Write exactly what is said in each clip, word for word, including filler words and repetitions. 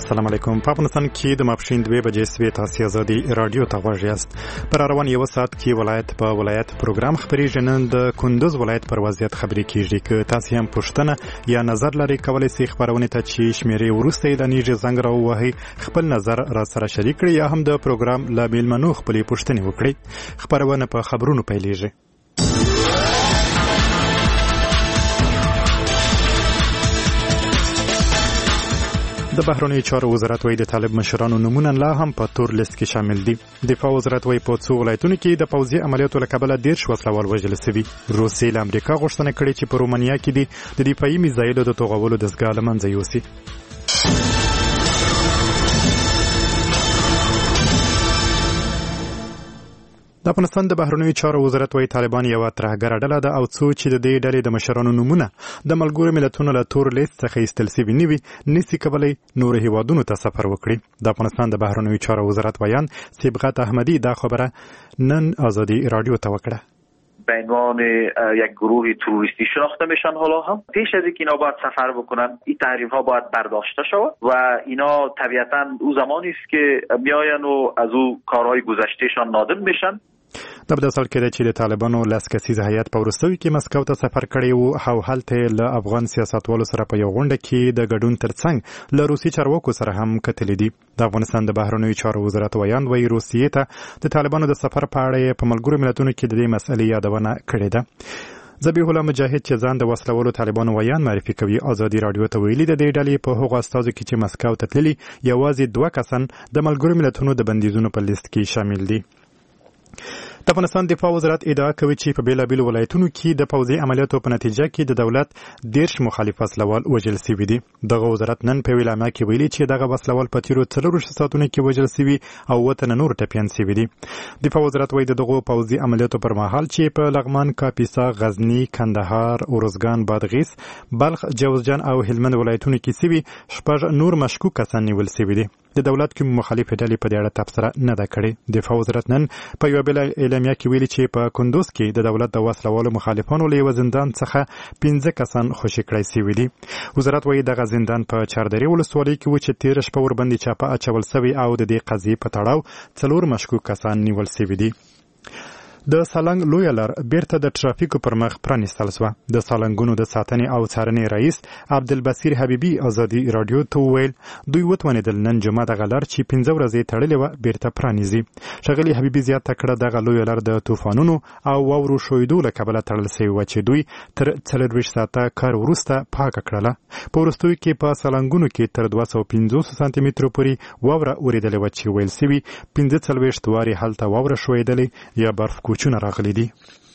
السلام علیکم. په افغانستان کې د ماپښین دوه بجې سوي تاسو ازادي رادیو ته غوږ یاست. پر روان یو ساعت کې ولایت په ولایت پروګرام خبري جنن د کندوز ولایت پر وضعیت خبري کیږي. که تاسو هم پوښتنه یا نظر لري کولای شئ خبرونه ته چې شمیرې ورسته د نیژه زنګ راووهي خپل نظر را سره شریک کړئ یا هم د پروګرام لا بیل منو خپل پوښتنه وکړئ. خبرونه په خبرونو پیلېږي. د بهرنیو چارو وزارت وايي د طالب مشرانو نمونه لا هم په تور لیست کې شامل دي. دفاع وزارت وايي په څو ولایتونو کې د پوځي عملیاتو له کبله ډېر وسلوال وژل شوي. روسیې له امریکا غوښتنه کړې چې په رومانیا کې د دفاعي میزایلو د توغولو دستګاه له منځه یوسي. د افغانستان د بهرنیو چارو وزارت وايي طالبان یو ترهګره ډله ده او څو چې د دې ډلې د مشرانو نمونه د ملګرو ملتونو له تور لیست څخه ایستل شوي نه وي نسي کولی نور هیوادونو ته سفر وکړي. د افغانستان د بهرنیو چارو وزارت ویان صبغت احمدی دا خبره نن آزادی رادیو ته وکړه. به عنوان یک گروه تروریستی شناخته میشن. حالا هم پیش از اینکه اینا باید سفر بکنن این تحریم ها باید برداشته شود و اینا طبیعتا او زمانی است که میاین و از او کارهای گذشتهشان نادم بشن. د په داسل کې چې د طالبانو لاس کسیز هیئت په وروستیو کې مسکو ته سفر کړی وو او هلته له افغان سیاستوالو سره په یو غونډه کې د ګډون ترڅنګ له روسي چارواکو سره هم کتلې دي. د افغانستان د بهرنیو چارو وزارت ویان وایي روسیې ته د طالبانو د سفر په اړه په ملګرو ملتونو کې د دې مسئلې یادونه کړې ده. ذبیح الله مجاهد چې ځان د وسلوالو طالبانو ویان معرفي کوي آزادي رادیو ته ویلي د دې ډلې په هغو استازو کې چې مسکو ته تللي یوازې دوه کسان د ملګرو ملتونو د بندیزونو په لیست کې شامل دي. د افغانستان دفاع وزارت ادعا کوي چې په بیلابیلو ولایتونو کې د پوځي عملیاتو په نتیجه کې د دولت دیرش مخالف وسلوال وژل شوي دي. دغه وزارت نن په ویلامه کې ویلي چې دغه وسلوال په تیرو څلورویشتو ساعتونو کې وژل شوي او اووه تنه نور ټپیان شوي دي. دفاع وزارت وایي د دغو پوځي عملیاتو پر مهال چې په لغمان، کاپیسا، غزني، کندهار، اروزګان، بادغیس، بلخ، جوزجان او هلمند ولایتونو کې شوي شپږ نور مشکوک کسان نیول شوي دي. د دولت کوم مخالف ډلې په دې اړه تبصره نه ده کړې. دفاع وزارت نن په یو بل اعلامیه کې ویلي چې په کندوز کې د دولت د وسلوالو مخالفانو له یو زندان څخه پنځه کسان خوشي کړای شوي دي. وزارت وایي دغه زندان په چاردرې ولسوالۍ کې و چې تېره شپه ورباندې چاپه اچول شوی او د دې قضیې په تړاو څلور مشکوک کسان نیول شوي دي. د سالنګ لویه لار بیرته د ټرافیکو پر مخ پرانیستل شوه. د سالنګونو د ساتنې او څارنې رئیس عبدالبصیر حبیبي آزادي رادیو ته وویل دوی وتوانېدل نن جمعه دغه لار چې پنځه ورځې تړلې وه بیرته پرانیزي. ښاغلي حبیبي زیاته کړه دغه لویه لار د طوفانونو او واورو ښویدو له کبله تړل شوې وه چې دوی تر څلرویشت ساعته کار وروسته پاکه کړله. په وروستیو کې په سالنګونو کې تر دوه سوه پنځوس سانتي مترو پورې واوره اورېدلې وه چې ویل شوي پنځه څلوېښت وارې هلته واوره ښویدلې یا برف کوچونه راغلي دي.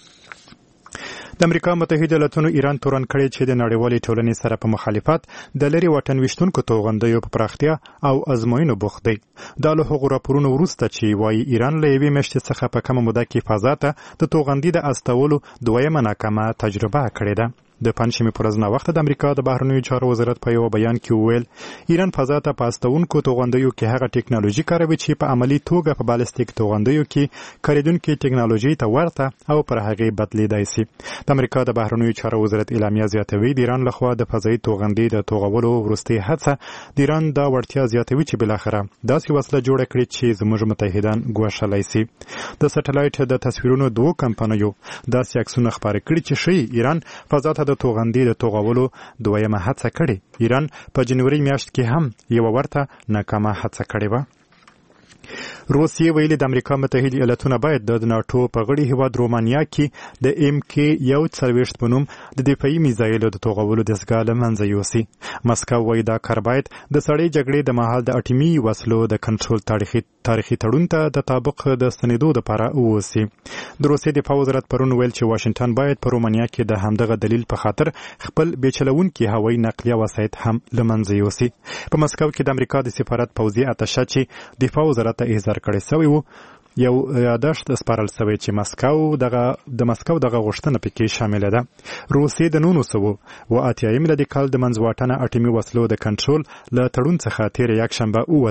د امریکا متحده ایالاتونو ایران تورن کړی چې د نړیوالې ټولنې سره په مخالفت د لرې واټن ویشتونکو توغندیو په پراختیا او ازموینو بوخت دی. دا له هغو راپورونو وروسته چې وایي ایران له یوې میاشتې څخه په کمه موده کې فضا ته د توغندي د استولو دویمه ناکامه تجربه کړې ده. د پنځشنبې پر ورځ ناوخته د امریکا د بهرنیو چارو وزارت په یو بیان کې وویل ایران فضا ته په استونکو توغندیو کې هغه ټکنالوژي کاروي چې په عملي توګه په بالستیک توغندیو کې کاریدونکې ټکنالوژي ته ورته او پر هغې بدلیدای شي. د امریکا د بهرنیو چارو وزارت اعلامیه زیاتوي د ایران لخوا د فضایي توغندي د توغولو وروستۍ هڅه د ایران دا وړتیا زیاتوي چې بالاخره داسې وسله جوړه کړي چې زموږ متحدان ګواښلی شي. د سټلایټ د تصویرونو دوو کمپنیو داسې عکسونه خپاره کړي چې ښیي ایران فضا ته د توغندي د توغولو دویمه هڅه کړې. ایران په جنوري میاشت کې هم یو ورته ناکامه هڅه کړې وه. روسیې ویلي د امریکا متحده ایالاتونه باید د ناټو په غړي هیواد رومانیا کې د ایم کې یو څلوېښت په نوم د دفاعي میزایلو د توغولو دستګاه له منځه یوسي. مسکو وایي دا کار باید د سړې جګړې د مهال د اټومي وسلو د کنټرول تاریخي تاریخي تړون ته د تطابق د ستنېدو لپاره ووسي. د روسیې دفاع وزارت پرون ویل چې واشنګټن باید په رومانیا کې د همدغه دلیل په خاطر خپل بېچلونکي هوایي نقلیه وسایط هم له منځه یوسي. په مسکو کې د امریکا د سفارت پوځي اتشه چې دفاع وزارت ته احضار کړی شوی و یو یادښت سپارل شوی چې مسکو دغه د مسکو دغه غوښتنه پکې شامله ده. روسیې د نولس سوه اوه اتیا میلادي کال د منځواټنه اټومي وسلو د کنټرول له تړون څخه تېره یکشنبه ووتله.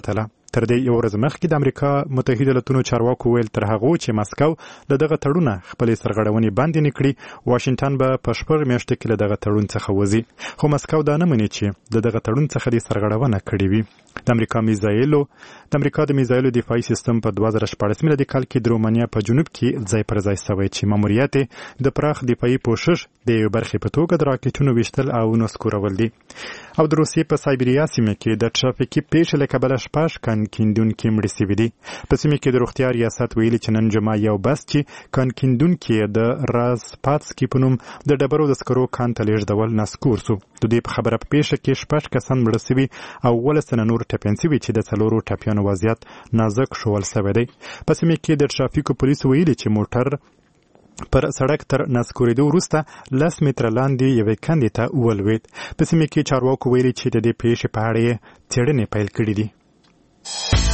تر دې یو ورځ مخکې د امریکا متحده ایالاتونو چارواکو ویل تر هغه چې مسکو له دغه تړونه خپلې سرغړونې باندې نه کړي واشنگټن به په شپږ میاشتو کې له دغه تړون څخه وځي خو مسکو دا نه مني چې د دغه تړون څخه د سرغړونه کړې وي د امریکا میزایلو د امریکا د میزایلو دفاعي سیستم په دوه زره شپاړس میلادي کال کې د رومانیا په جنوب کې ځای پر ځای شوی چې ماموریت د پراخ دفاعي پوښښ د یو برخې په توګه د راکټونو ویشتل او نسکورول دي او د روسیې په سایبریا سیمه کې د ټرافیکي پیښې له کبله شپږ کان کیندونکي مړه شوي دي په سیمه کې د روغتیا ریاست ویلي چې نن جمعه یو بس چې کان کیندونکي د رازپاتسکي په نوم د ډبرو د سکرو کان ته لیږدول نسکور سو د دې په خبره په پیښه کې شپږ کسان مړه شوي او اوولس تنه نور ټپیان شوي چې د څلورو ټپیانو وضعیت نازک ښوول شوی دی په سیمه کې د ټرافیکو پولیسو ویلي چې موټر پر سړک تر نسکورېدو وروسته لس متره لاندې یوې کندې ته ولوېد په سیمه کې چارواکو ویلي چې د دې پیښې په اړه یې څېړنې پیل کړي دي